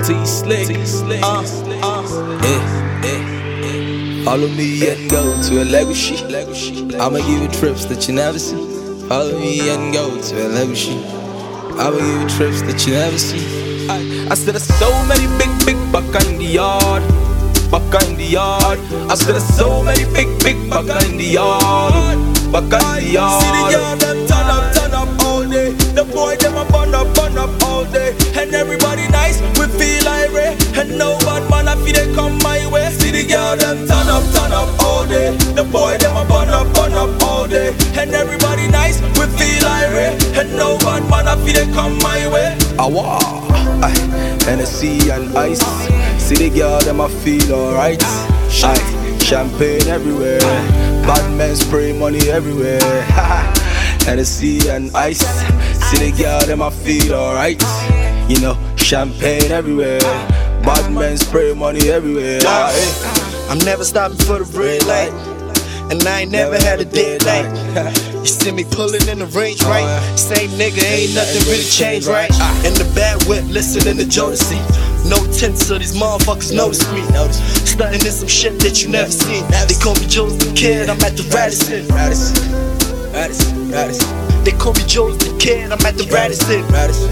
T-Slick. Follow me and go to a legacy. I'ma give you trips that you never see. Follow me and go to a legacy. I'ma give you trips that you never see. I said there's so many big buck in the yard. Buck in the yard. I said there's so many big buck in the yard. Buck in the yard. See the girl them turn up all day. The boy them a burn up all day. And everybody nice, we feel irate. And no bad man I feel they come my way. See the girl them turn up all day. The boy them a burn up all day. And everybody nice, we feel irate. And no bad man I feel they come my way. Awa, Hennessy and ice. See the girl them I feel alright. Champagne everywhere. Bad men spray money everywhere. Hennessy and ice. See the girl them I feel alright. You know, champagne everywhere. Bad men spray money everywhere. I'm never stopping for the red light, and I ain't never had a dead light. You see me pulling in the range, right? Same nigga, ain't nothing really changed, right? In the bad whip, listening to Jodeci. No tints, so these motherfuckers notice me. Stunting in some shit that you never seen. They call me Joe's the Kid, I'm at the Radisson. They call me Joe's the Kid, I'm at the Radisson.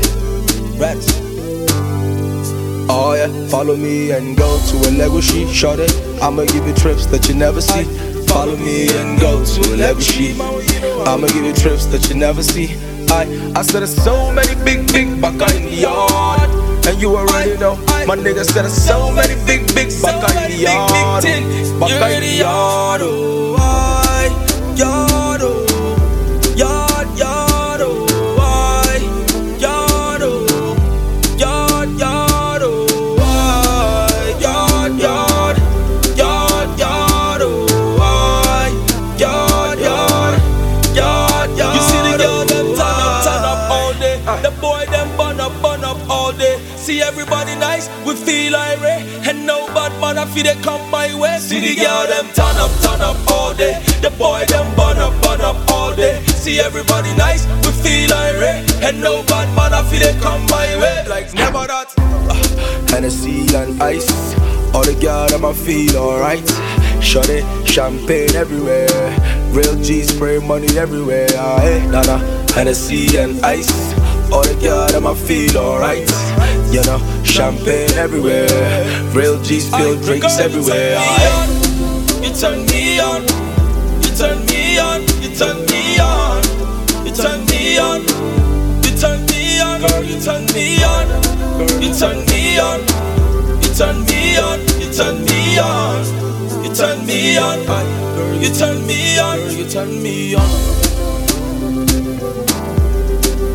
Oh yeah, follow me and go to a legacy. Shorty, I'ma give you trips that you never see. Follow me and go to a legacy. I'ma give you trips that you never see. I said there's so many big buck in the yard. And you already know, my nigga said there's so many big buck in the yard. Buck in the yard, oh, yard, oh, yard, yard, oh, yard, oh, yard, yard, oh, yard, yard, yard, yard, oh, yard, yard, yard. You see the girl them turn up all day. The boy them burn up all day. See everybody nice, we feel irate. And no bad man I feel they come my way. See the girl them turn up all day. The boy them burn up all day. See everybody nice, we feel irate. And no bad man I feel they come my way. Like never that. Hennessy and ice. All the girl them I feel alright. Shorty, champagne everywhere. Real G spray money everywhere. Nana, Hennessy and ice. All the girl them I feel alright. You know, champagne everywhere. Real G spill drinks everywhere. You turn me on. You turn me on. You turn me on. You turn me on. You turn me on. Girl, you turn me on. You turn me on. You turn me on. You turn me on. You turn me on. You turn me on. You turn me on.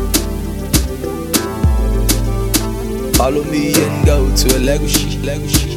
Follow me and go to a legacy.